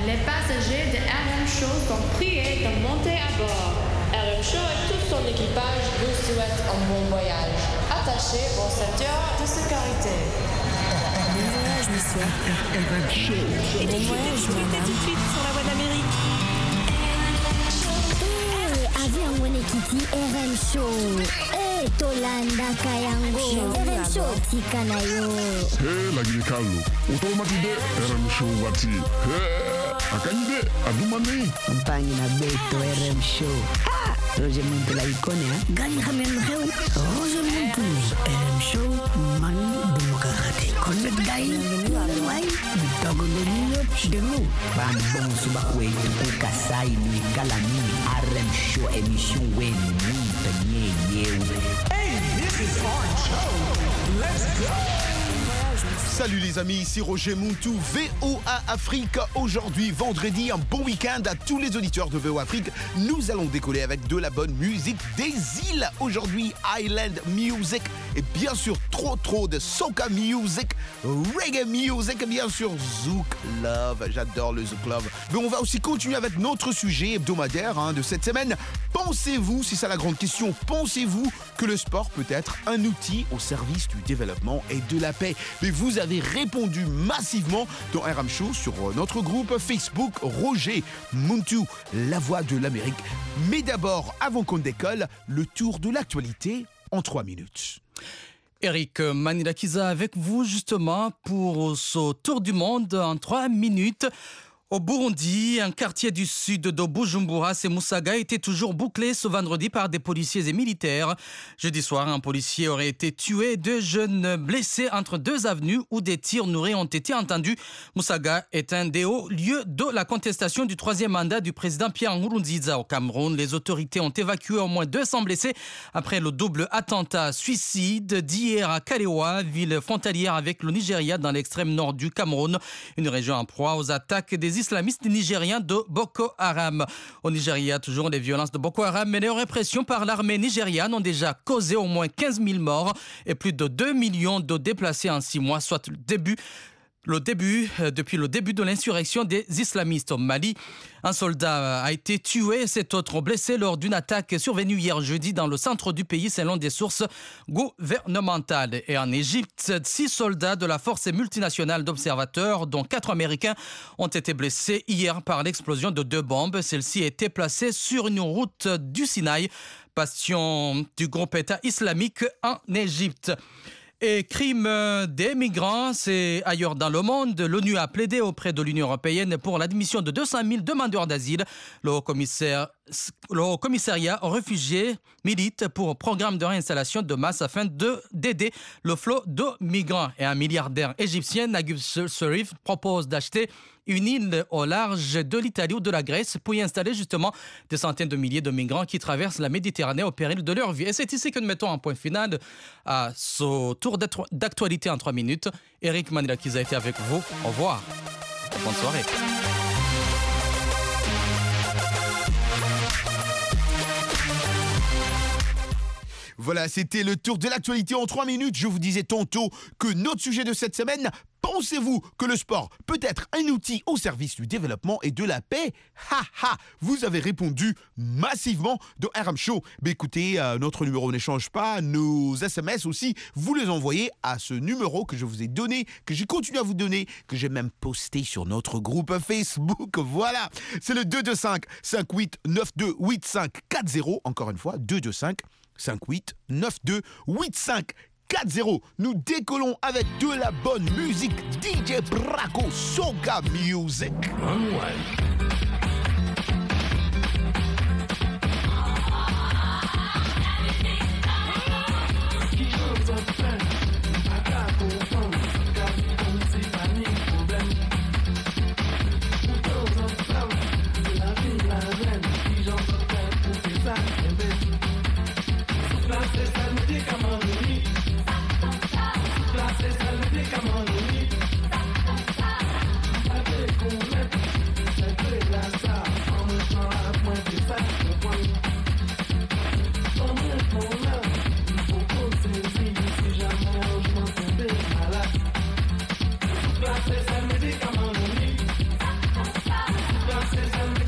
Les passagers de RM Show sont priés de monter à bord. RM Show et tout son équipage vous souhaitent un bon voyage. Attachez vos ceintures de sécurité. Bon voyage, monsieur. RM Show. Et bon voyage, madame. Tout de suite sur la voie d'Amérique. Avion Monekiti RM Show. Tolanda Kayango. RM Show Tikanayo. La Guinée-Calou. Automatique RM Show Wati. Akanyide Adumani. Campagne na Beto RM Show. Roger Monte la icône, hein? Gani Hamel Reu. Roger Monte. RM Show. Mani Demokrate. Connect Guy. Why? Bitogo de nous. Bambon Subakwe. Tuku Kasai. Ni Kalani. RM Show. Émission Wen. Hey, this is our show. Let's go. Salut les amis, ici Roger Muntu, VOA Afrique. Aujourd'hui, vendredi, un bon week-end à tous les auditeurs de VOA Afrique. Nous allons décoller avec de la bonne musique des îles. Aujourd'hui, Island Music et bien sûr trop de soca music, reggae music et bien sûr Zouk Love. J'adore le Zouk Love. Mais on va aussi continuer avec notre sujet hebdomadaire de cette semaine. Pensez-vous, c'est ça la grande question, pensez-vous que le sport peut être un outil au service du développement et de la paix? Mais vous avez répondu massivement dans RM Show sur notre groupe Facebook Roger Muntu, la voix de l'Amérique. Mais d'abord, avant qu'on décolle, le tour de l'actualité en 3 minutes. Eric Manilakiza avec vous justement pour ce tour du monde en 3 minutes. Au Burundi, un quartier du sud de Bujumbura, Musaga, était toujours bouclé ce vendredi par des policiers et militaires. Jeudi soir, un policier aurait été tué, 2 jeunes blessés entre 2 avenues où des tirs nourris ont été entendus. Musaga est un des hauts lieux de la contestation du 3e mandat du président Pierre Nkurunziza au Cameroun. Les autorités ont évacué au moins 200 blessés après le double attentat suicide d'hier à Kalewa, ville frontalière avec le Nigeria dans l'extrême nord du Cameroun, une région en proie aux attaques des islamistes nigériens de Boko Haram. Au Nigeria, toujours les violences de Boko Haram et les répressions par l'armée nigériane ont déjà causé au moins 15 000 morts et plus de 2 millions de déplacés en 6 mois, soit depuis le début de l'insurrection des islamistes au Mali. Un soldat a été tué et 7 autres blessés lors d'une attaque survenue hier jeudi dans le centre du pays selon des sources gouvernementales. Et en Égypte, 6 soldats de la force multinationale d'observateurs, dont 4 Américains, ont été blessés hier par l'explosion de 2 bombes. Celles-ci étaient placées sur une route du Sinaï, bastion du groupe État islamique en Égypte. Et crime des migrants, c'est ailleurs dans le monde. L'ONU a plaidé auprès de l'Union européenne pour l'admission de 200 000 demandeurs d'asile. Le Haut-Commissariat aux réfugiés milite pour un programme de réinstallation de masse afin d'aider le flot de migrants. Et un milliardaire égyptien, Naguib Sherif, propose d'acheter une île au large de l'Italie ou de la Grèce pour y installer justement des centaines de milliers de migrants qui traversent la Méditerranée au péril de leur vie. Et c'est ici que nous mettons un point final à ce tour d'actualité en 3 minutes. Eric Manilakiza a été avec vous. Au revoir. Bonne soirée. Voilà, c'était le tour de l'actualité en 3 minutes. Je vous disais tantôt que notre sujet de cette semaine, pensez-vous que le sport peut être un outil au service du développement et de la paix? Vous avez répondu massivement dans RM Show. Mais écoutez, notre numéro ne change pas. Nos SMS aussi, vous les envoyez à ce numéro que je vous ai donné, que j'ai continué à vous donner, que j'ai même posté sur notre groupe Facebook. Voilà, c'est le 225 58 92 85 40. Encore une fois, 225 58 92 85 40. Nous décollons avec de la bonne musique. DJ Braco, Soca Music. Come on,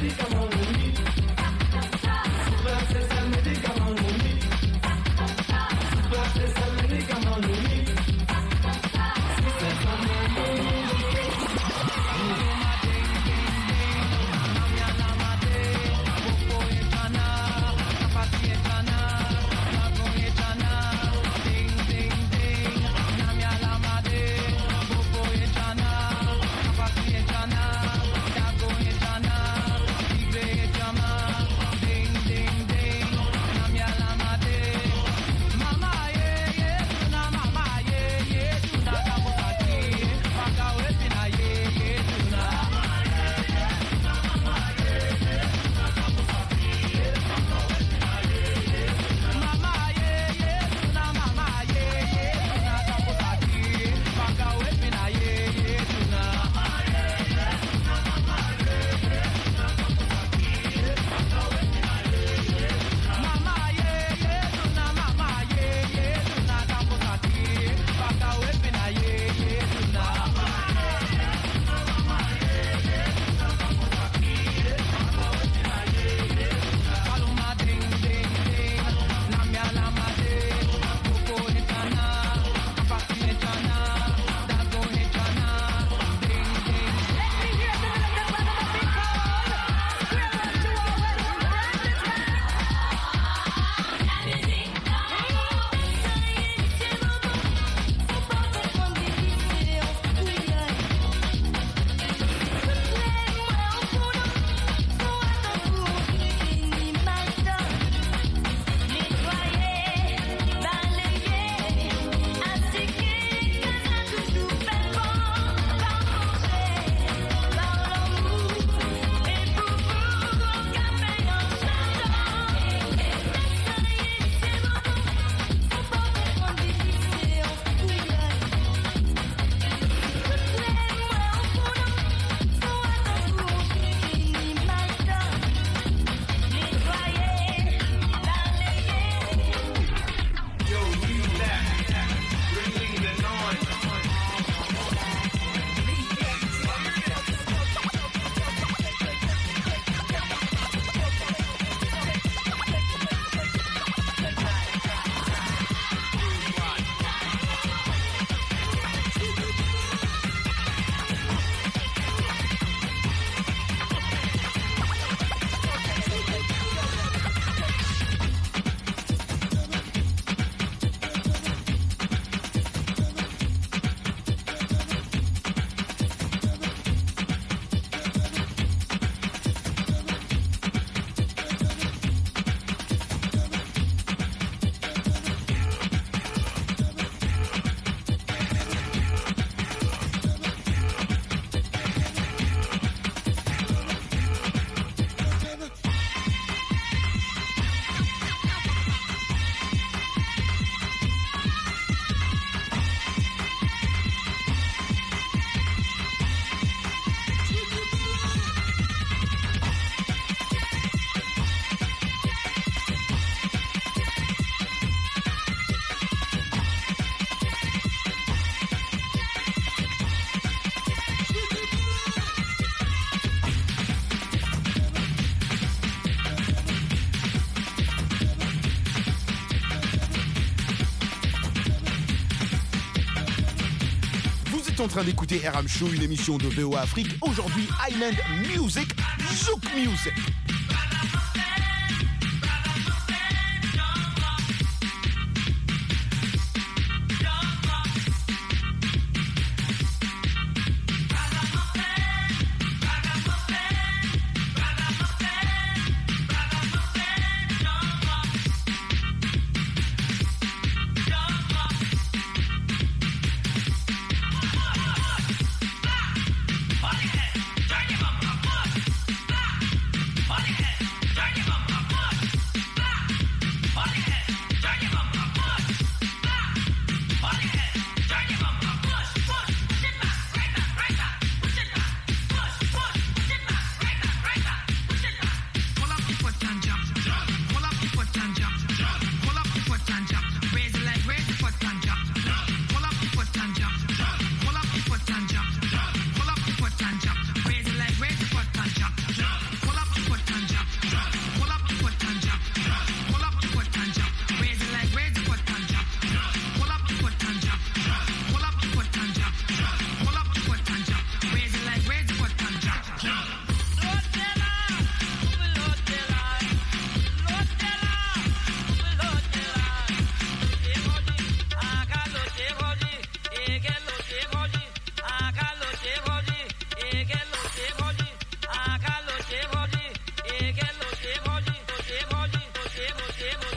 En train d'écouter RM Show, une émission de VOA Afrique. Aujourd'hui, Island Music, Zouk Music. Body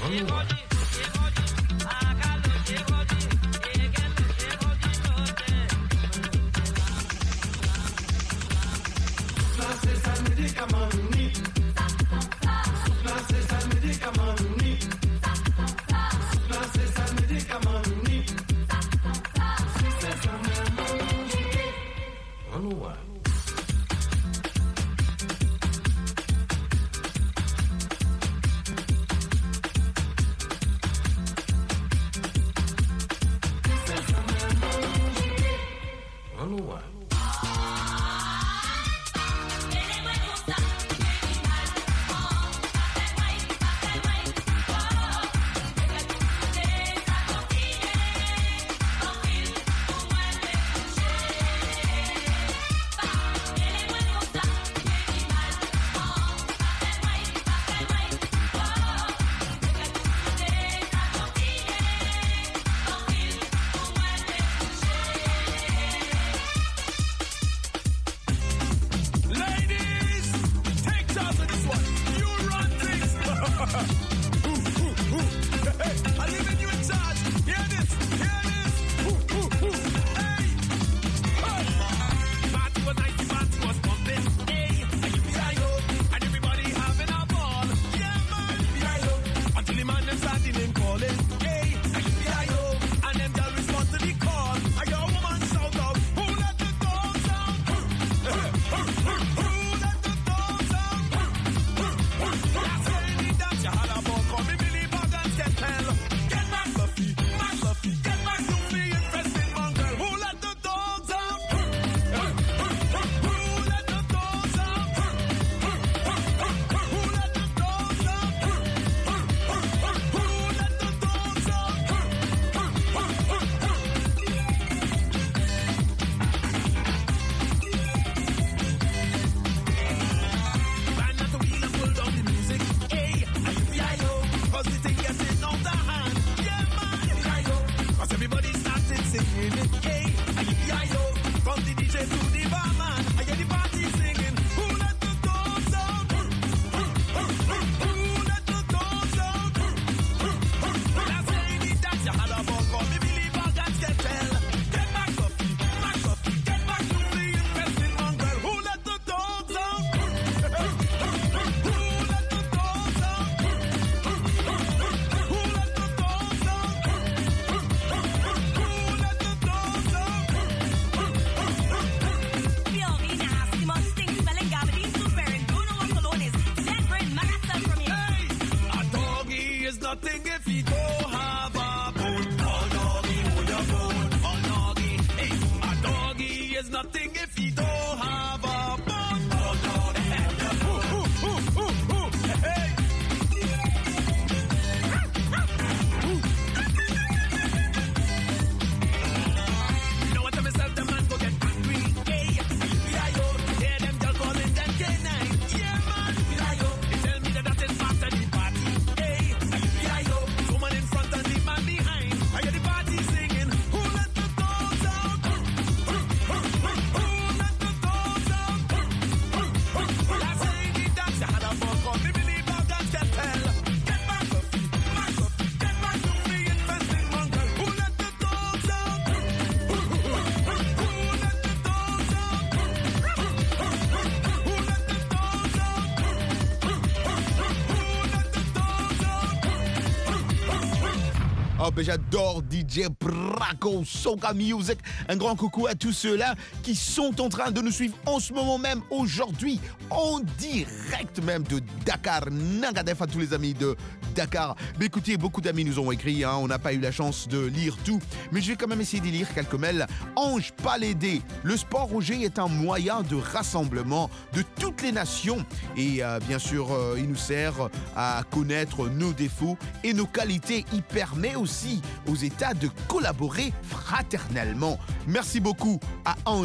Oh, ben j'adore DJ Braco, Soca Music. Un grand coucou à tous ceux-là qui sont en train de nous suivre en ce moment même, aujourd'hui, en direct même de Dakar. Nangadef à tous les amis de Dakar. Mais écoutez, beaucoup d'amis nous ont écrit, hein, on n'a pas eu la chance de lire tout, mais je vais quand même essayer d'y lire quelques mails. Ange Palédé, le sport Roger est un moyen de rassemblement de toutes les nations et bien sûr il nous sert à connaître nos défauts et nos qualités. Il permet aussi aux États de collaborer fraternellement. Merci beaucoup à Ange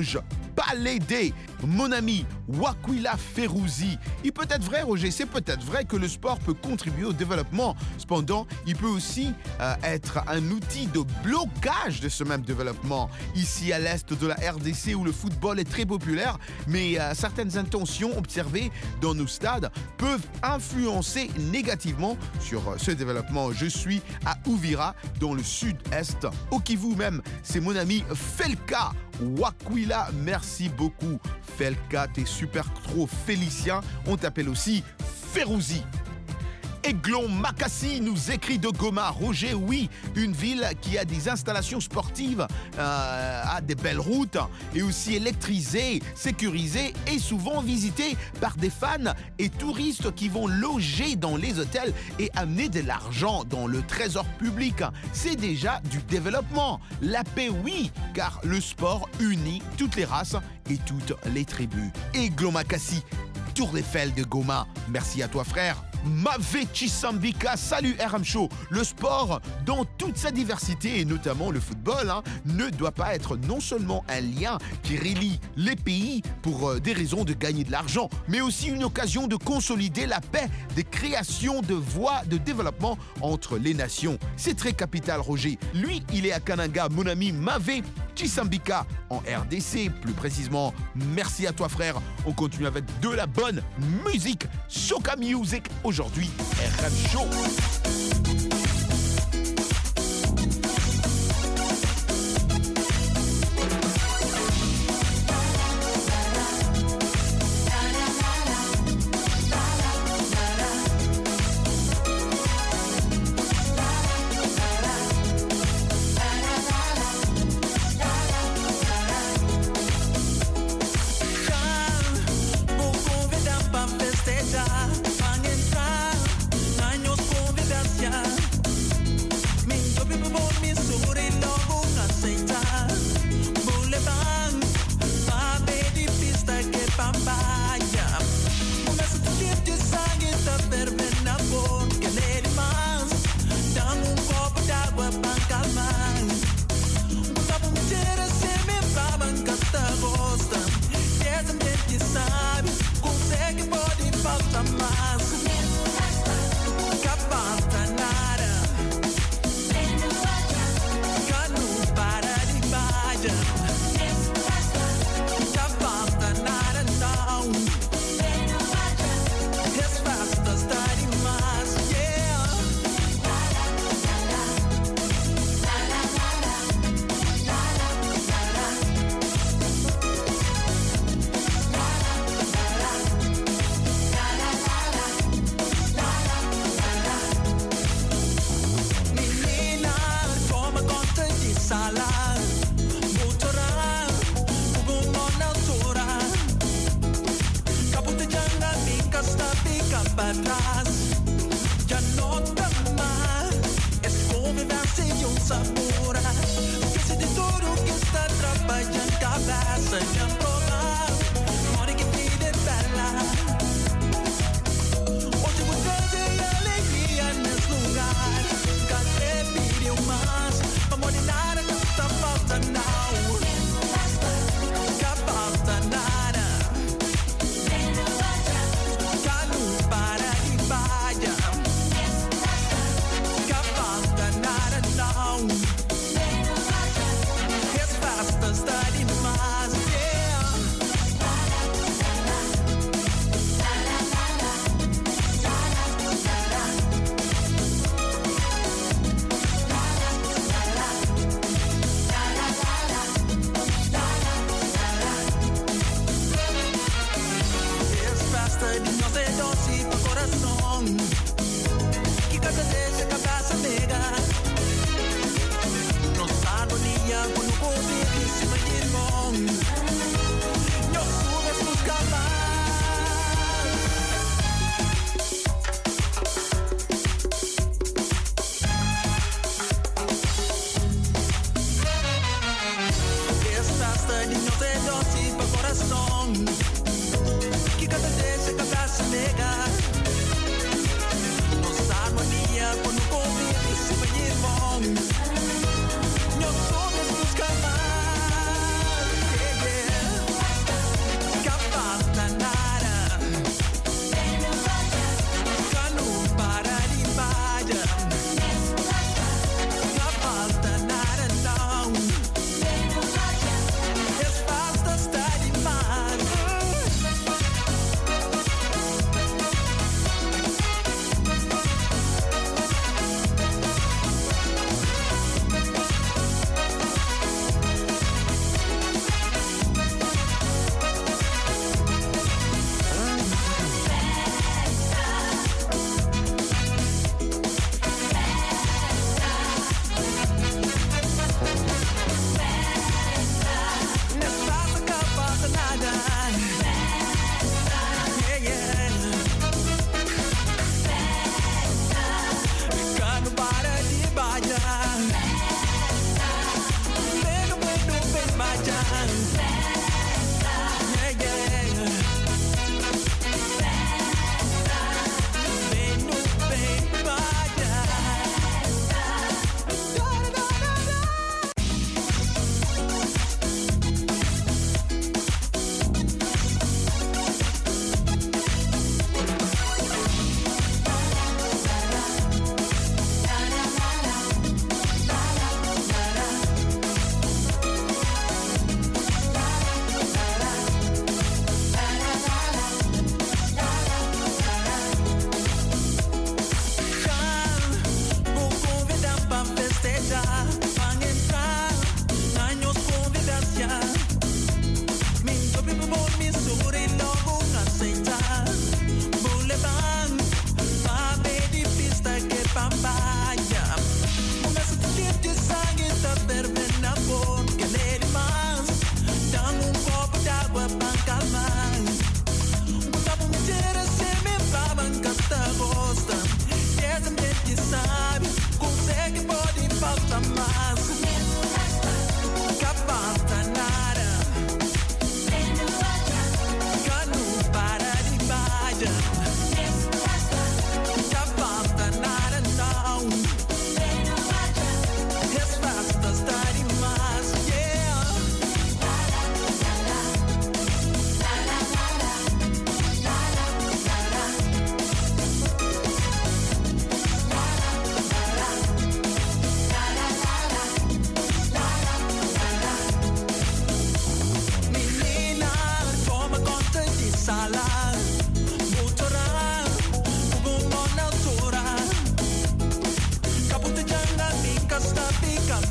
Balédé, mon ami Wakwila Ferouzi. Il peut être vrai, Roger, c'est peut-être vrai que le sport peut contribuer au développement. Cependant, il peut aussi être un outil de blocage de ce même développement. Ici, à l'est de la RDC, où le football est très populaire, mais certaines intentions observées dans nos stades peuvent influencer négativement sur ce développement. Je suis à Uvira, dans le sud-est. Au Kivu même, c'est mon ami Felka Wakwila. Merci beaucoup. Felka, t'es super trop Félicien. On t'appelle aussi Ferouzi. Aiglon Makassi nous écrit de Goma. Roger, oui, une ville qui a des installations sportives, a des belles routes et aussi électrisées, sécurisées et souvent visitées par des fans et touristes qui vont loger dans les hôtels et amener de l'argent dans le trésor public. C'est déjà du développement. La paix, oui, car le sport unit toutes les races et toutes les tribus. Aiglon Makassi, Tour Eiffel de Goma. Merci à toi, frère. Mavé Chisambika, salut RM Show. Le sport, dans toute sa diversité, et notamment le football, ne doit pas être non seulement un lien qui relie les pays pour des raisons de gagner de l'argent, mais aussi une occasion de consolider la paix, des créations de voies de développement entre les nations. C'est très capital, Roger. Lui, il est à Kananga, mon ami Mavé Chisambika, en RDC, plus précisément. Merci à toi, frère. On continue avec de la bonne musique. Soca Music. Aujourd'hui, RM Show.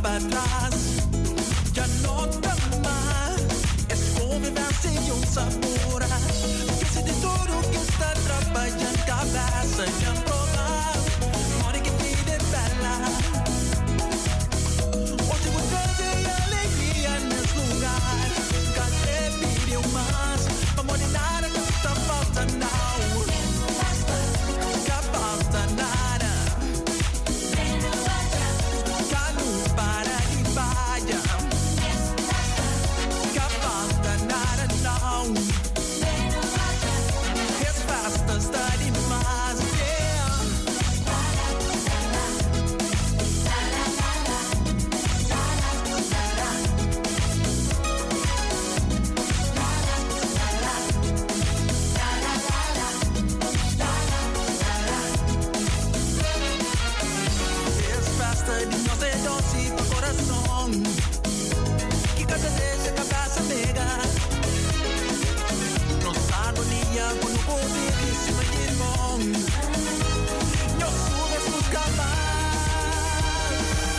para atrás. Ya no está más, es convivência e sabor. Esquece de tudo que está trabalhando cabeça e a provar. Hora que vida é bela. Hoje vou trazer alegria nesse lugar. Cadê vídeo mais? Vamos de nada que está faltando não. Que falta nada. Cano para de baia. Que falta nada não. Resposta está demais. Resposta de nós é doce pro coração. Que cada vez a cabeça pega. Nossa agonia quando o poder em cima de irmão. Nós subes buscar mais.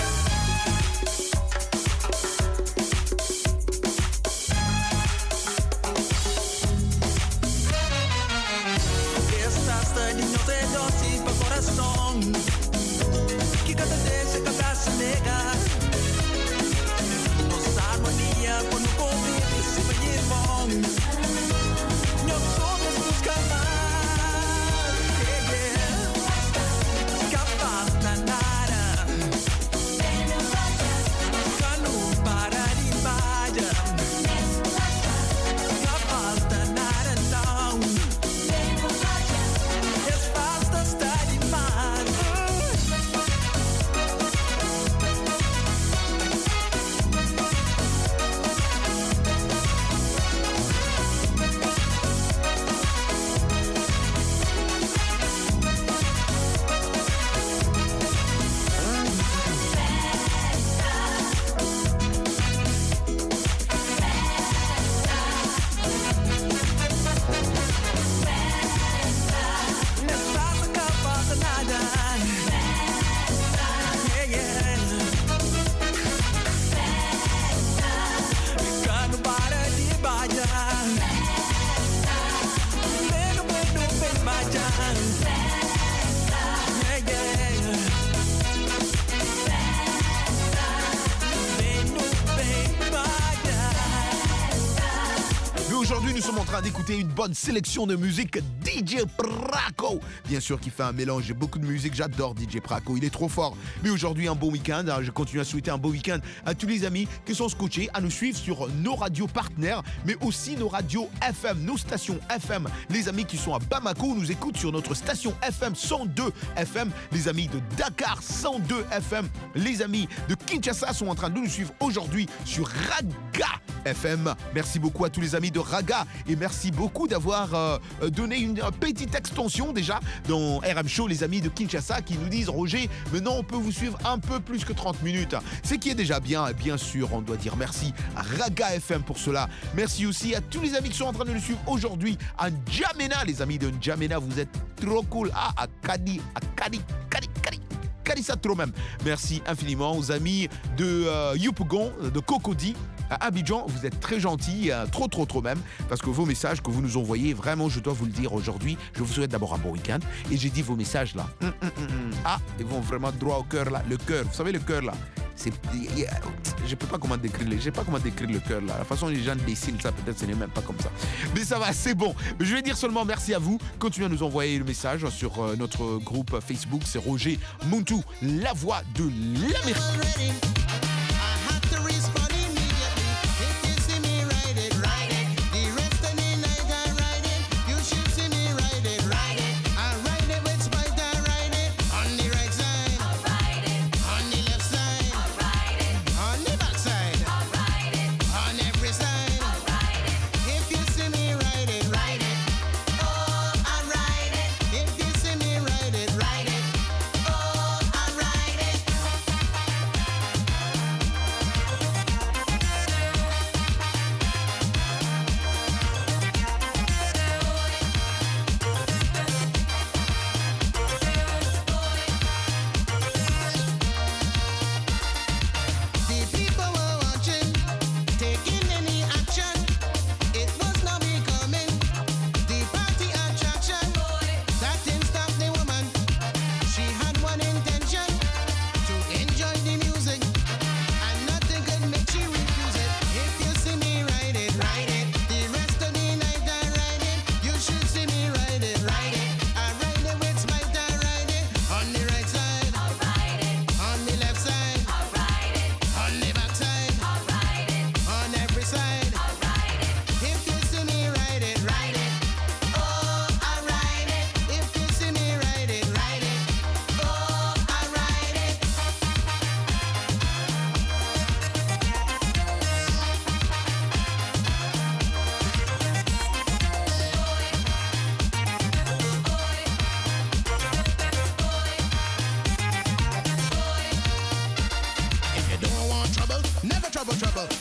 Resposta de nós é doce pro coração. Que cada vez a cabeça nega. Nossa harmonia quando o poder em cima de irmão. Nós somos buscar mais. Que falta nada. Cano para de baia. Que falta nada não. Resposta está demais. Aujourd'hui, nous sommes en train d'écouter une bonne sélection de musique DJ Praco. Bien sûr, qui fait un mélange de beaucoup de musique. J'adore DJ Praco, il est trop fort. Mais aujourd'hui, un bon week-end. Alors, je continue à souhaiter un beau week-end à tous les amis qui sont scotchés à nous suivre sur nos radios partenaires, mais aussi nos radios FM, nos stations FM. Les amis qui sont à Bamako nous écoutent sur notre station FM 102 FM. Les amis de Dakar 102 FM. Les amis de Kinshasa sont en train de nous suivre aujourd'hui sur Raga FM. Merci beaucoup à tous les amis de Raga et merci beaucoup d'avoir donné une petite extension déjà dans RM Show, les amis de Kinshasa qui nous disent Roger, maintenant on peut vous suivre un peu plus que 30 minutes. Ce qui est déjà bien, et bien sûr on doit dire merci à Raga FM pour cela. Merci aussi à tous les amis qui sont en train de nous suivre aujourd'hui à N'Djamena, les amis de N'Djamena, vous êtes trop cool. Ah, à Kadi. Ça trop même. Merci infiniment aux amis de Yopougon, de Cocody, à Abidjan. Vous êtes très gentils, trop même, parce que vos messages que vous nous envoyez, vraiment, je dois vous le dire aujourd'hui, je vous souhaite d'abord un bon week-end. Et j'ai dit vos messages là, ils vont vraiment droit au cœur là. Le cœur, vous savez le cœur là, je peux pas comment décrire, le cœur là. La façon dont les gens dessinent ça, peut-être ce n'est même pas comme ça. Mais ça va, c'est bon. Je vais dire seulement merci à vous. Continuez à nous envoyer le message sur notre groupe Facebook. C'est Roger Muntu, la voix de l'Amérique.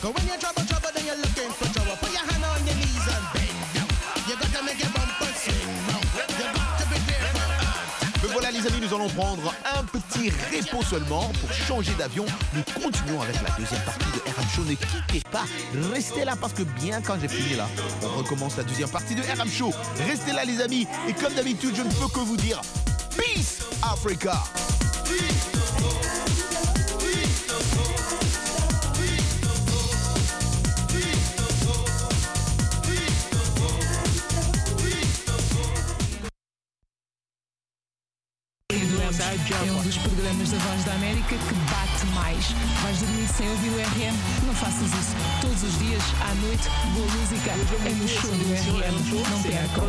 Cause when you trouble, then you're looking for trouble. Put your hand on your knees and bend down. You gotta make your bumper swing round. You got to be careful. Mais voilà les amis, nous allons prendre un petit repos seulement pour changer d'avion. Nous continuons avec la deuxième partie de RM Show. Ne quittez pas, restez là parce que bien quand j'ai fini là, on recommence la deuxième partie de RM Show. Restez là les amis et comme d'habitude, je ne peux que vous dire Peace Africa. É um dos programas da Voz da América que bate mais. Vais dormir sem ouvir o RM? Não faças isso. Todos os dias, à noite, boa música é no show do RM. Não percam.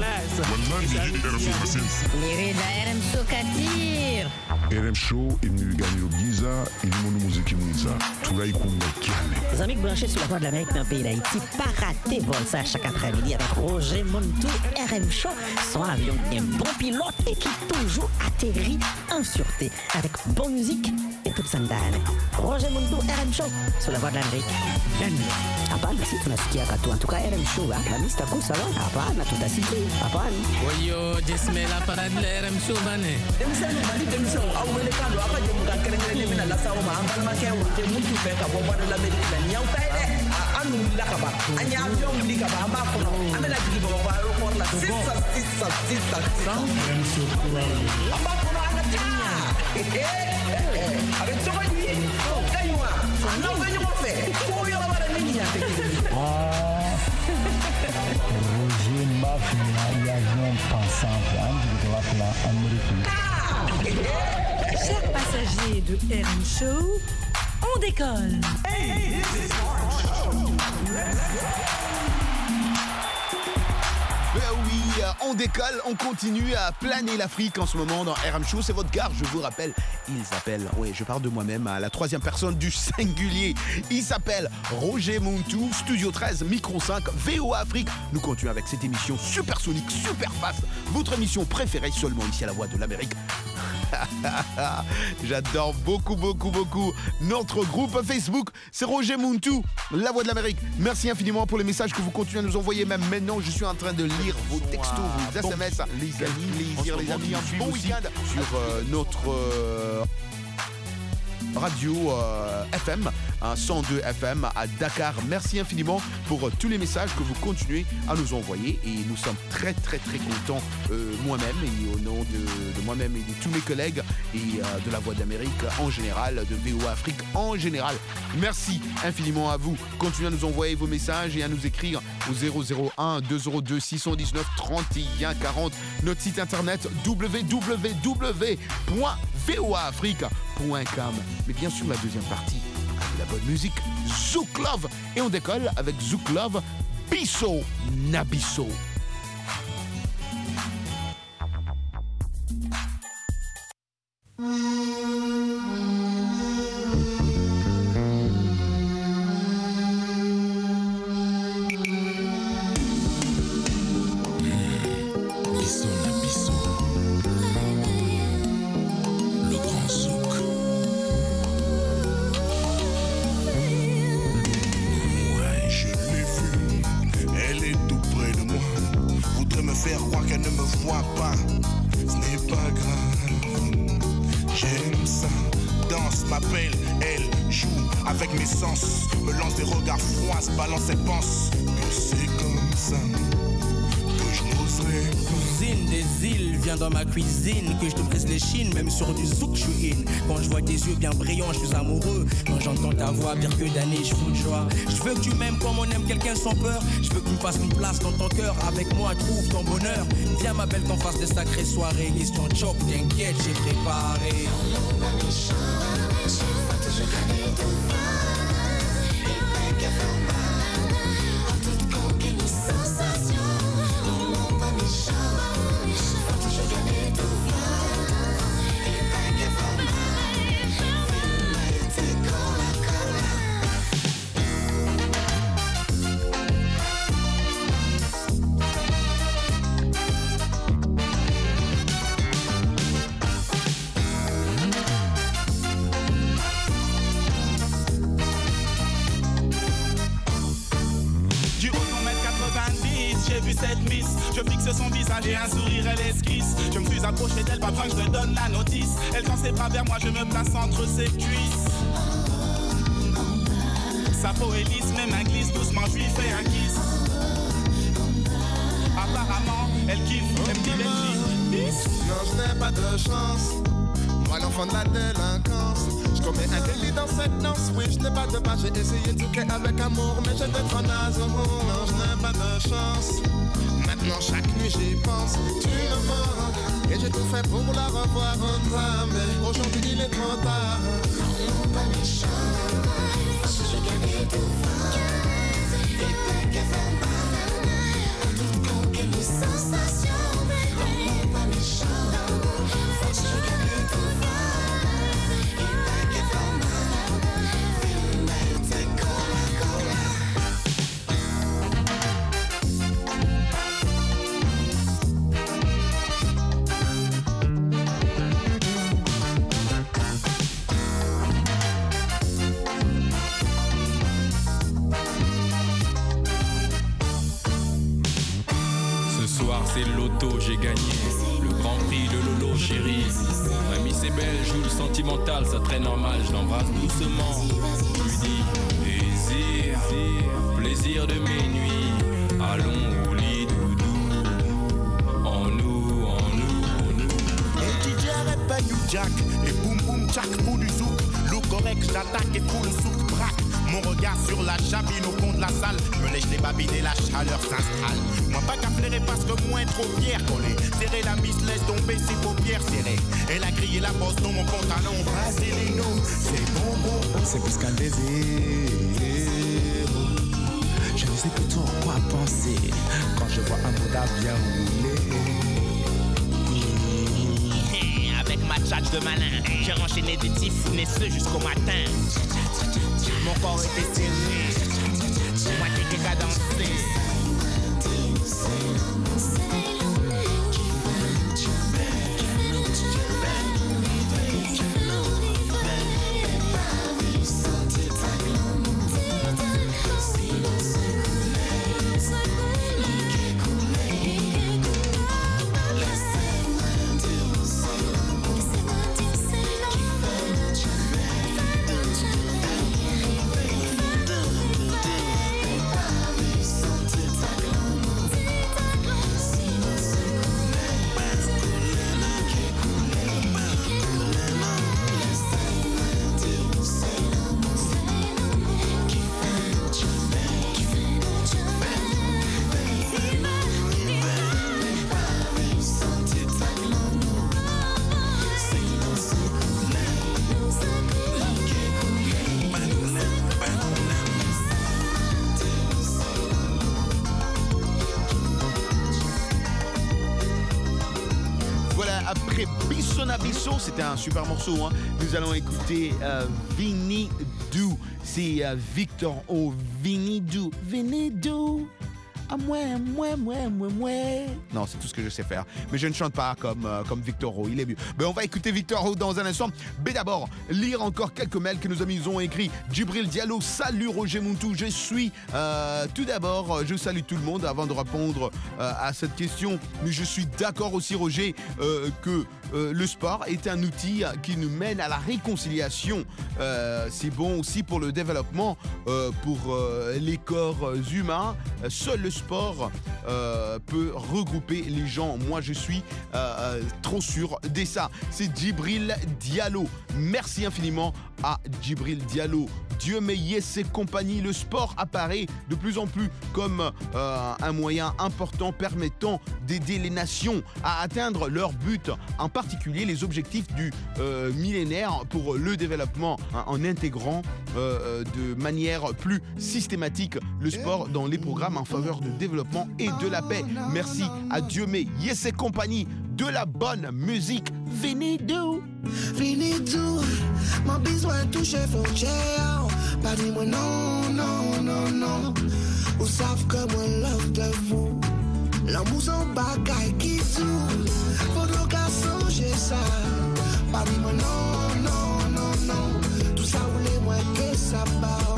Les da RM Show Katir. RM Show est venu gagner au Giza et le monde musique Mouiza. Tout là, il compte Les amis branchés sur la Voix de l'Amérique dans le pays d'Haïti, pas rater Volsa chaque après-midi avec Roger Montou, RM Show. Son avion est un bon pilote et qui toujours atterrit en sûreté avec bonne musique et toute sandale. Roger Montou, RM Show sur la Voix de l'Amérique. Hapana, si tunasikia katu. En tout cas, RM Show, la mista kusa wa. Hapana, tutasikia. Hapana. Oyo, jismela para de RM Show bane. Demisano bali demisano awele kando apa je muka kerengere mina la sawo ma ambal ma kewo te muntu fe ka Voix de l'Amérique la nyaw tay de anu la ka ba anya avion li ka ba ma ko amela digi ba ba ko la sisa RM Show amba ko ana ta avec tout le monde kaywa non venyo mo fe ko yo la bara nini ya te Roger Mafia, l'avion pensant en Amérique. Chers passagers de RM Show, on décolle. Oui, on décolle, on continue à planer l'Afrique en ce moment dans RM Show. C'est votre gare, je vous rappelle. Il s'appelle, oui, je parle de moi-même à la troisième personne du singulier. Il s'appelle Roger Montou, Studio 13, Micro 5, VOA Afrique. Nous continuons avec cette émission supersonique, super fast. Votre émission préférée seulement ici à la Voix de l'Amérique. J'adore beaucoup notre groupe Facebook, c'est Roger Montou, la Voix de l'Amérique. Merci infiniment pour les messages que vous continuez à nous envoyer. Même maintenant, je suis en train de lire vos textos, vos SMS. Les amis, un bon week-end sur notre radio FM, 102 FM à Dakar. Merci infiniment pour tous les messages que vous continuez à nous envoyer et nous sommes très contents, moi-même et au nom de moi-même et de tous mes collègues et de la Voix d'Amérique en général, de VOA Afrique en général. Merci infiniment à vous. Continuez à nous envoyer vos messages et à nous écrire au 001 202 619 31 40. Notre site internet www.voaafrique.com. Mais bien sûr la deuxième partie avec la bonne musique Zouk Love et on décolle avec Zouk Love Bisso Nabisso. Cuisine, que je te brise les chines, même sur du zouk je suis in. Quand je vois tes yeux bien brillants, je suis amoureux. Quand j'entends ta voix, pire que d'années, je fous de joie. Je veux que tu m'aimes comme on aime quelqu'un sans peur. Je veux que tu me fasses une place dans ton cœur. Avec moi, trouve ton bonheur. Viens ma belle qu'on fasse des sacrées soirées. Question de choc, t'inquiète, j'ai préparé. visage et un sourire, elle esquisse. Je me suis approché d'elle, pas besoin que je te donne la notice. Elle tend ses bras vers moi, je me place entre ses cuisses. Sa peau est lisse, mes mains glissent doucement, je lui fais un kiss. Apparemment, elle kiffe, elle me dit Benji. Non, je n'ai pas de chance. Moi, l'enfant de la délinquance. Je commets un délit dans cette danse. Oui, je n'ai pas de bas, j'ai essayé de toucher avec amour, mais j'ai d'être en naze. Non, je n'ai pas de chance. Maintenant, chaque nuit, j'y pense. Tu me manques. Et j'ai tout fait pour la revoir en toi. Mais aujourd'hui, il est trop tard. Non, pas méchant. Je gagne tout fort. Et pas qu'à faire mal. Tout compte que les sensations. Non, pas méchant. Je gagne tout fort. Et pas qu'à faire mal. C'est cola. C'est le loto, j'ai gagné le grand prix de Lolo, chérie. Mamie c'est belle, joue le sentimental, ça très normal, je l'embrasse doucement. Je lui dis désir, plaisir de mes nuits. Allons au lit doudou, en nous. Et DJ arrête pas you jack, et boum boum tchac pour du zouk. Look correct, j'attaque et pour le souk braque. Mon regard sur la cabine au fond de la salle me lèche les babines et la chaleur s'installe. Moi pas qu'à flairer parce que moins trop fier collé. Serrer la mise, laisse tomber ses paupières serrées. Elle a grillé la bosse dans mon pantalon. Vaseline, c'est bon. C'est plus qu'un désir. Je ne sais plus trop quoi penser quand je vois un Bouddha bien roulé. Avec ma tchatch de malin, j'ai enchaîné des tifs naisseux jusqu'au matin. Mon corps était serré, moi qui qu'à danser. Après Bissona Bisso, c'était un super morceau. Nous allons écouter Vinny Do. C'est Victor O. Vinny Do. Vinny Do. Ah, moi. Non, c'est tout ce que je sais faire. Mais je ne chante pas comme Victor O. Il est mieux. Mais on va écouter Victor O dans un instant. Mais d'abord, lire encore quelques mails que nos amis nous ont écrits. Djibril Diallo, salut Roger Mountou. Je suis. Tout d'abord, je salue tout le monde avant de répondre à cette question. Mais je suis d'accord aussi, Roger, que le sport est un outil qui nous mène à la réconciliation. C'est bon aussi pour le développement, pour les corps humains. Seul le sport peut regrouper les gens. Moi, je suis trop sûr de ça. C'est Djibril Diallo. Merci infiniment à Djibril Diallo. Dieu Meillet, ses compagnies, le sport apparaît de plus en plus comme un moyen important permettant d'aider les nations à atteindre leurs buts, en particulier les objectifs du millénaire pour le développement, en intégrant de manière plus systématique le sport dans les programmes en faveur de développement et de la paix. Merci à Dieu Meillet, ses compagnies, de la bonne musique. Vinny Do, mon besoin toucher frontière. Pas dis-moi non. Ou savent que moi love de vous. L'amour sans bagaille qui sous. Faudra qu'à changer ça. Pas dis-moi non. Tout ça voulait moi que ça bat.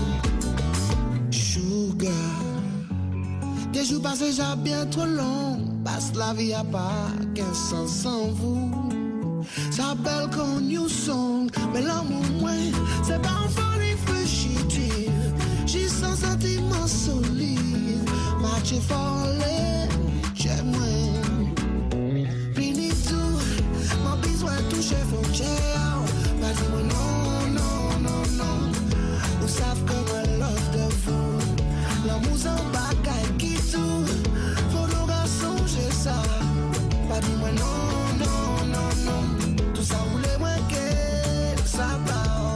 Sugar. Des jours passés j'ai bien trop long. Passe la vie à pas qu'un sens sans vous. Ça belle qu'on new song, mais l'amour moi, c'est pas un folie fugitive. J'ai sans sentiment solide, match folle, j'aime moi. Fini tout, mon besoin toucher frontière. Pas dis-moi non, non, non, non. Vous savez comme I love de vous. L'amour sans bagaille qui tout. Faut nos garçons, j'ai ça. Pas dis-moi non, non, non, non. Tout ça voulait moins que ça va.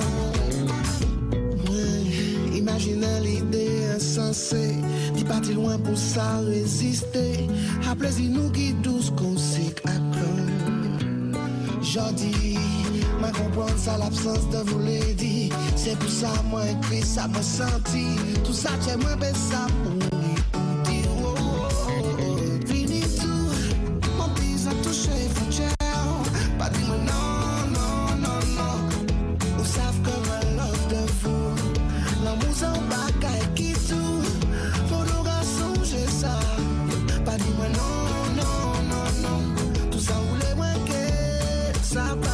Ouais, imaginez l'idée insensée. D'y partir loin pour ça résister. À plaisir nous qui douce qu'on sait à cœur. Jodi, ma comprendre ça l'absence de vous l'ai dit. C'est pour ça moi écrit ça me senti. Tout ça j'ai moins ben ça pour dire oh, oh, oh. Fini tout, mon pis a touché frontière. Pas dire non, non, non, non. Vous savez comme I love de vous. L'amour sans bagaille qui tout. Faut nos garçons j'ai ça. Pas dire non, non, non, non. Tout ça voulait moins que ça va.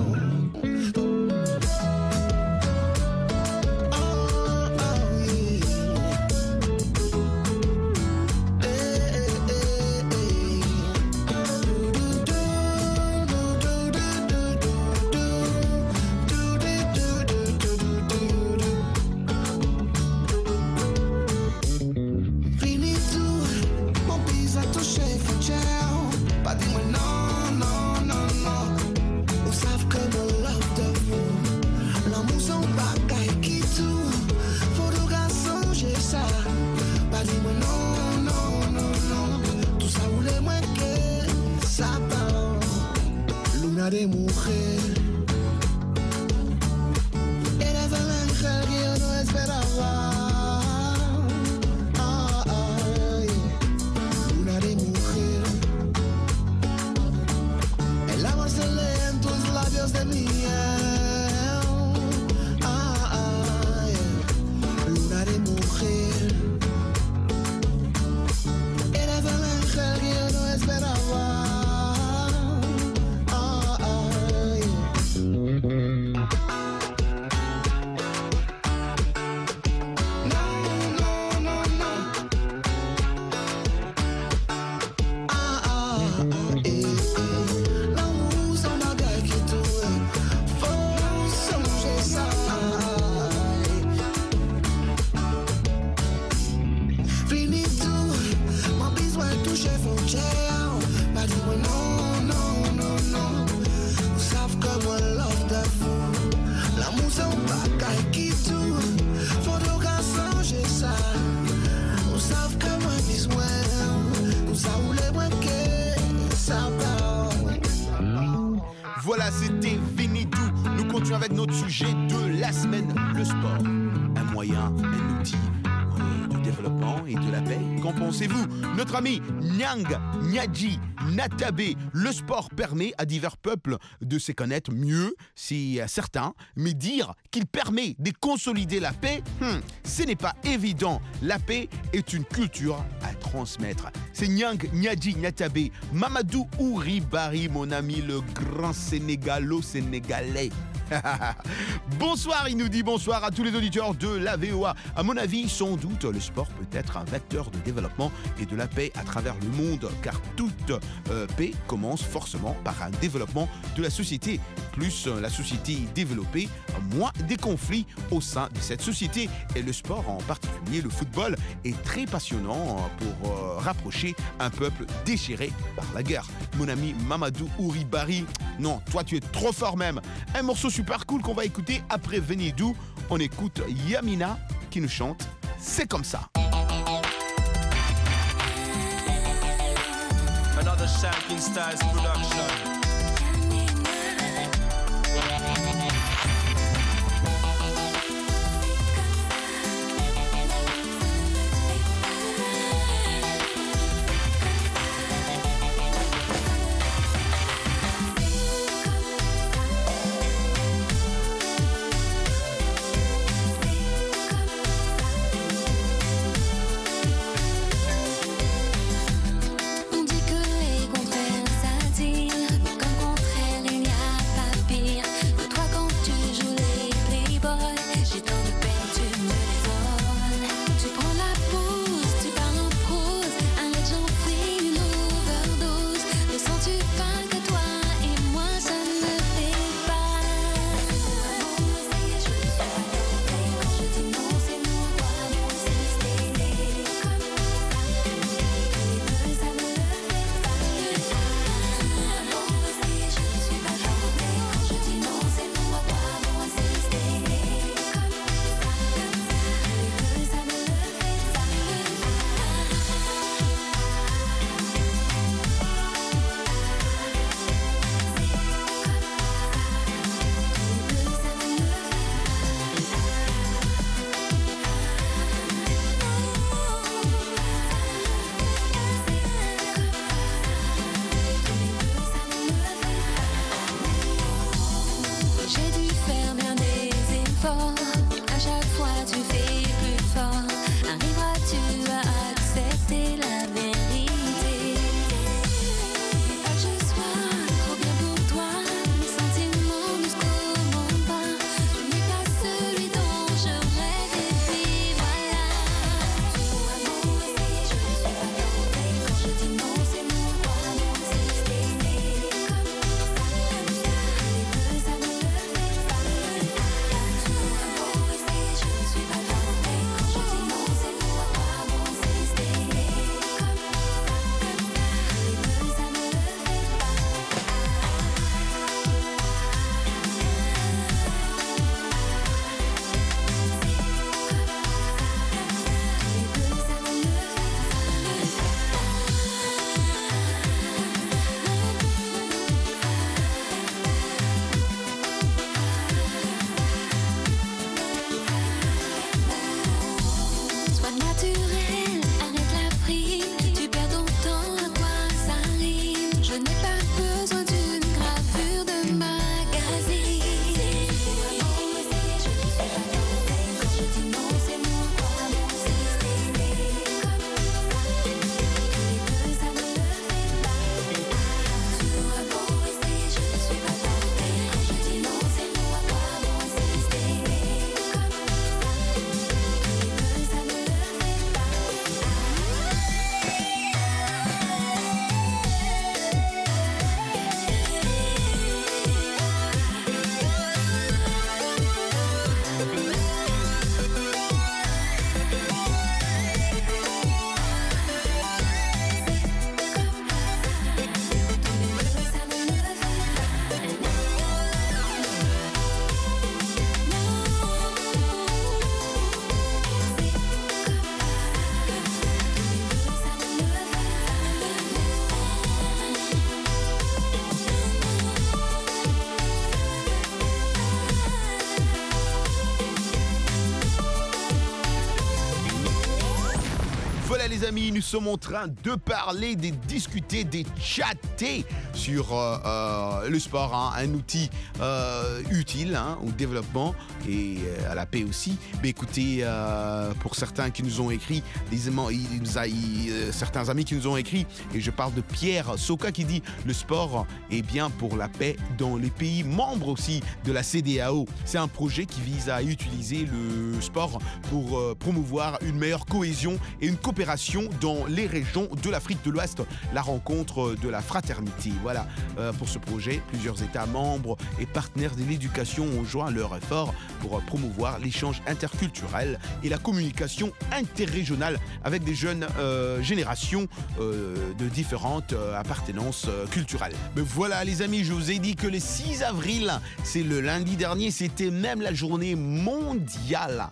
De mujer, eres el ángel que yo no esperaba. Luna de mujer, el amor se lee en tus labios de miel. Luna de mujer, eres el ángel que yo no esperaba. Voilà, c'était Vinidou. Nous continuons avec notre sujet de la semaine, le sport. Un moyen, un outil de développement et de la paix. Qu'en pensez-vous? Notre ami Nyang Nyadji Natabe, le sport permet à divers peuples de se connaître mieux, c'est certain, mais dire qu'il permet de consolider la paix, ce n'est pas évident. La paix est une culture à transmettre. C'est Nyang Nyadji Natabe, Mamadou Ouribari, mon ami le grand Sénégalo-Sénégalais. Bonsoir, il nous dit bonsoir à tous les auditeurs de la VOA. À mon avis, sans doute, le sport peut être un vecteur de développement et de la paix à travers le monde, car toute paix commence forcément par un développement de la société. Plus la société est développée, moins des conflits au sein de cette société. Et le sport, en particulier le football, est très passionnant pour rapprocher un peuple déchiré par la guerre. Mon ami Mamadou Ouribari, non, toi tu es trop fort même. Un morceau super cool qu'on va écouter après Venidou. On écoute Yamina qui nous chante C'est comme ça. Another Shanking Styles production. On dit que amis, nous sommes en train de parler, de discuter, de chatter sur le sport, hein, un outil utile au développement et à la paix aussi. Mais écoutez, pour certains qui nous ont écrit, certains amis qui nous ont écrit, et je parle de Pierre Soka qui dit « Le sport est bien pour la paix dans les pays membres aussi de la CEDEAO ». C'est un projet qui vise à utiliser le sport pour promouvoir une meilleure cohésion et une coopération dans les régions de l'Afrique de l'Ouest, la rencontre de la fraternité. Voilà, pour ce projet, plusieurs États membres et partenaires de l'éducation ont joint leur effort pour promouvoir l'échange interculturel et la communication interrégionale avec des jeunes générations de différentes appartenances culturelles. Mais voilà les amis, je vous ai dit que le 6 avril, c'est le lundi dernier, c'était même la journée mondiale,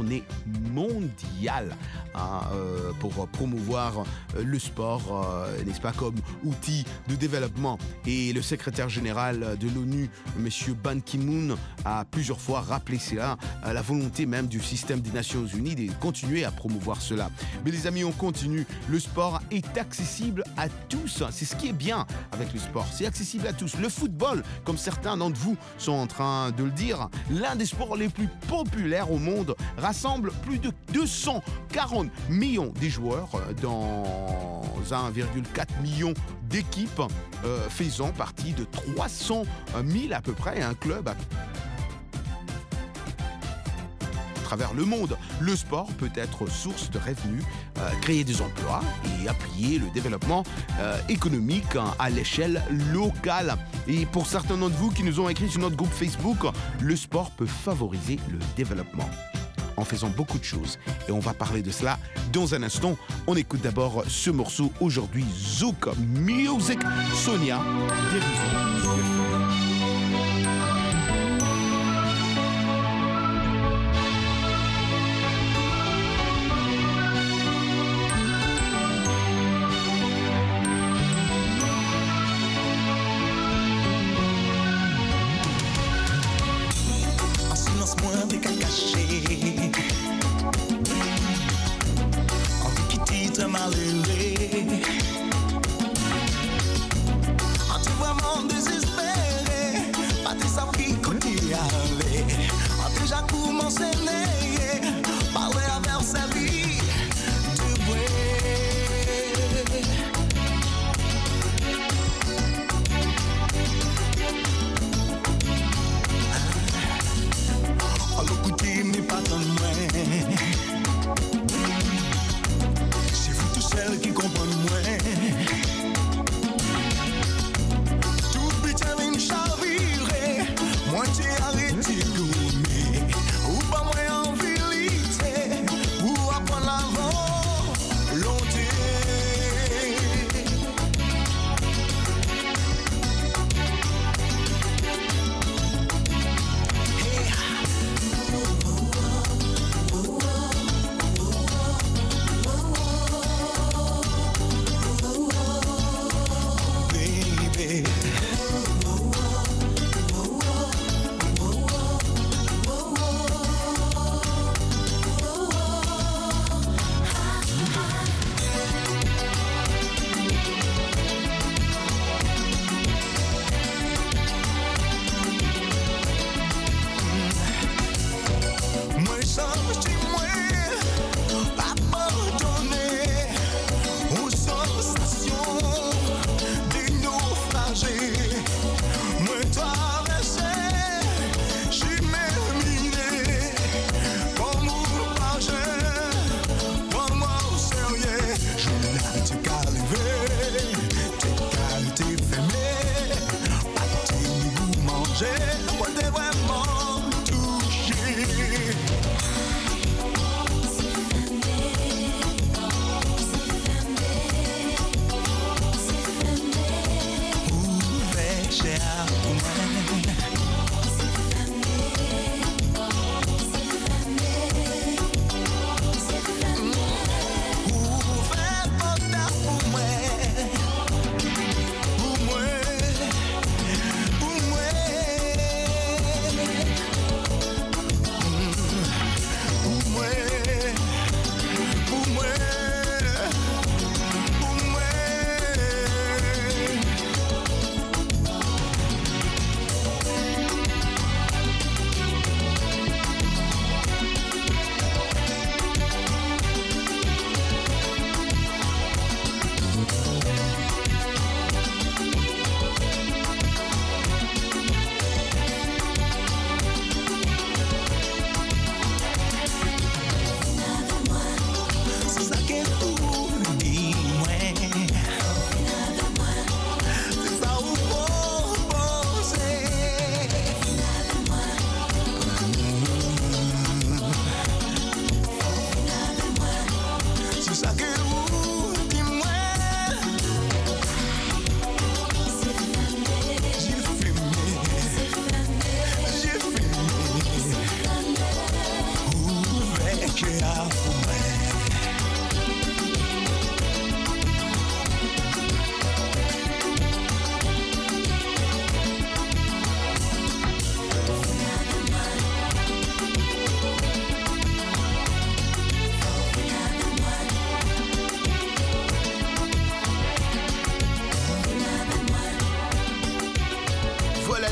pour promouvoir le sport, n'est-ce pas, comme outil de développement. Et le secrétaire général de l'ONU, M. Ban Ki-moon, a plusieurs fois rappelé cela, la volonté même du système des Nations Unies de continuer à promouvoir cela. Mais les amis, on continue. Le sport est accessible à tous. C'est ce qui est bien avec le sport. C'est accessible à tous. Le football, comme certains d'entre vous sont en train de le dire, l'un des sports les plus populaires au monde, rassemble plus de 240 millions de joueurs dans 1,4 million d'équipes faisant partie de 300 000 à peu près, un club à travers le monde. Le sport peut être source de revenus, créer des emplois et appuyer le développement économique à l'échelle locale. Et pour certains d'entre vous qui nous ont écrit sur notre groupe Facebook, le sport peut favoriser le développement en faisant beaucoup de choses. Et on va parler de cela dans un instant. On écoute d'abord ce morceau aujourd'hui, Zouk Music, Sonia, Dérision.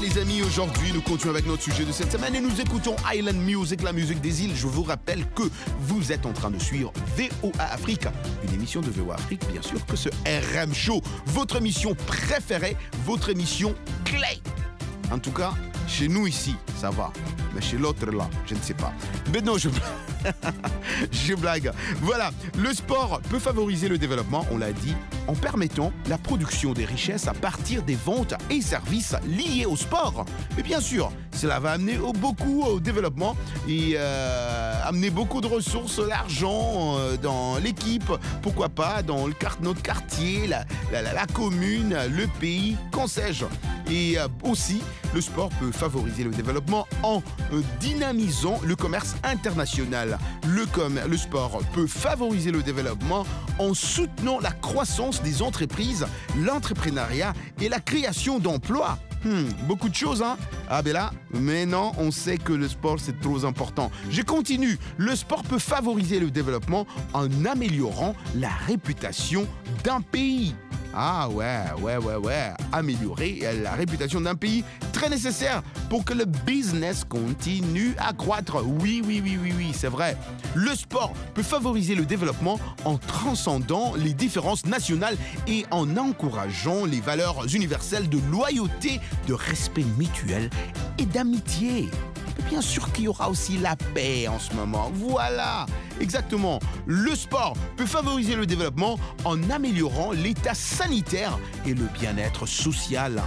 les amis, aujourd'hui nous continuons avec notre sujet de cette semaine et nous écoutons Island Music, la musique des îles. Je vous rappelle que vous êtes en train de suivre VOA Afrique, une émission de VOA Afrique, bien sûr que ce RM Show, votre émission préférée, votre émission clé. En tout cas, chez nous ici, ça va. Mais chez l'autre là, je ne sais pas. Mais non, je blague. Voilà, le sport peut favoriser le développement, on l'a dit, en permettant la production des richesses à partir des ventes et services liés au sport. Mais bien sûr, cela va amener beaucoup au développement et amener beaucoup de ressources, l'argent dans l'équipe, pourquoi pas dans notre quartier, la commune, le pays, qu'en sais-je. Et aussi, le sport peut favoriser le développement en dynamisant le commerce international. Le sport peut favoriser le développement en soutenant la croissance des entreprises, l'entrepreneuriat et la création d'emplois. Beaucoup de choses, hein? Ah ben là, mais non, on sait que le sport c'est trop important. Je continue. Le sport peut favoriser le développement en améliorant la réputation d'un pays. Ah ouais. Améliorer la réputation d'un pays, très nécessaire pour que le business continue à croître. Oui, c'est vrai. Le sport peut favoriser le développement en transcendant les différences nationales et en encourageant les valeurs universelles de loyauté, de respect mutuel et d'amitié. Bien sûr qu'il y aura aussi la paix en ce moment. Voilà, exactement. Le sport peut favoriser le développement en améliorant l'état sanitaire et le bien-être social.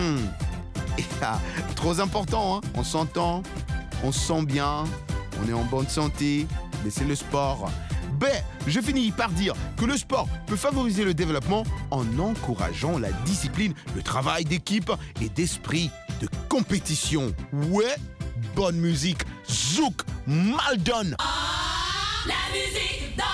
Trop important, hein? On s'entend, on se sent bien, on est en bonne santé, mais c'est le sport. Je finis par dire que le sport peut favoriser le développement en encourageant la discipline, le travail d'équipe et d'esprit de compétition. Ouais, bonne musique, zouk, mal done. La musique dans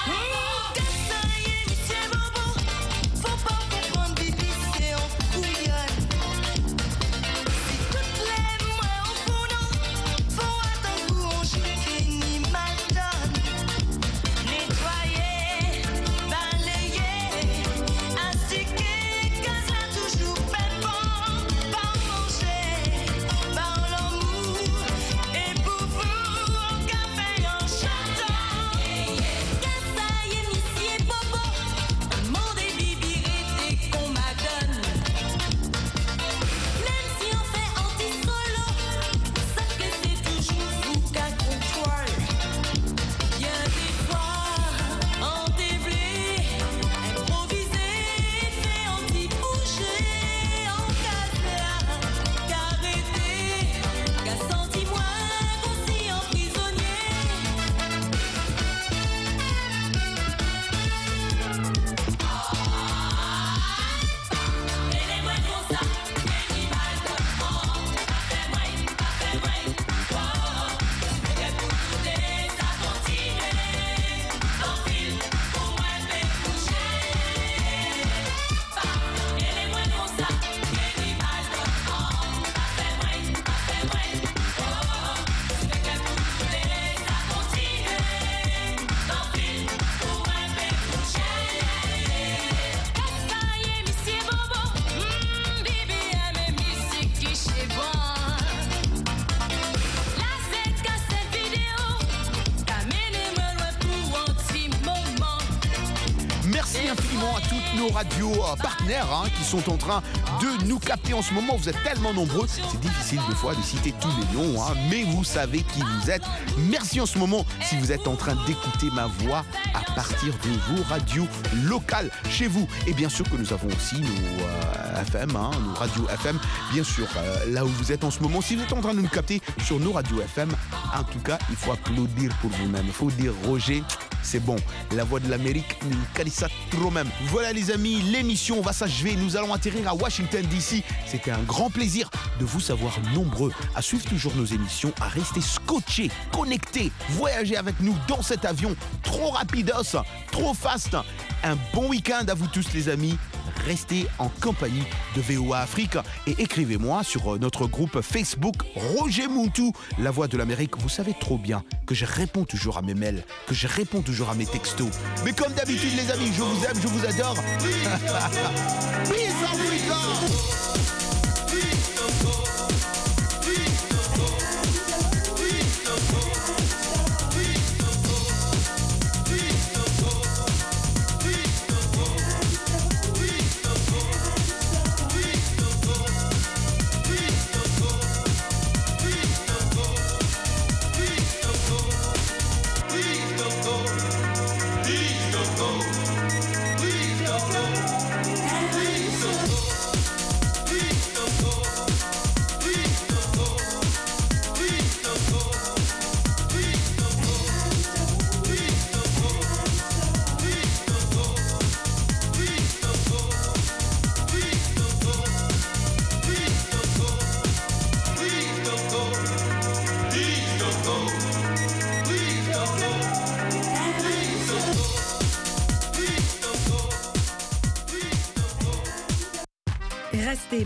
radio partenaires qui sont en train de nous capter en ce moment. Vous êtes tellement nombreux, c'est difficile des fois de citer tous les noms, mais vous savez qui vous êtes. Merci en ce moment si vous êtes en train d'écouter ma voix à partir de vos radios locales chez vous. Et bien sûr que nous avons aussi nos FM, nos radios FM, bien sûr, là où vous êtes en ce moment. Si vous êtes en train de nous capter sur nos radios FM, en tout cas, il faut applaudir pour vous-même. Il faut dire Roger, c'est bon. La voix de l'Amérique, nous calissa trop même. Voilà les amis, l'émission va s'achever. Nous allons atterrir à Washington DC. C'était un grand plaisir de vous savoir nombreux à suivre toujours nos émissions, à rester scotchés, connectés, voyager avec nous dans cet avion trop rapidos, trop fast. Un bon week-end à vous tous les amis. Restez en compagnie de VOA Afrique et écrivez-moi sur notre groupe Facebook Roger Muntu, la voix de l'Amérique. Vous savez trop bien que je réponds toujours à mes mails, que je réponds toujours à mes textos. Mais comme d'habitude les amis, je vous aime, je vous adore. Peace Africa.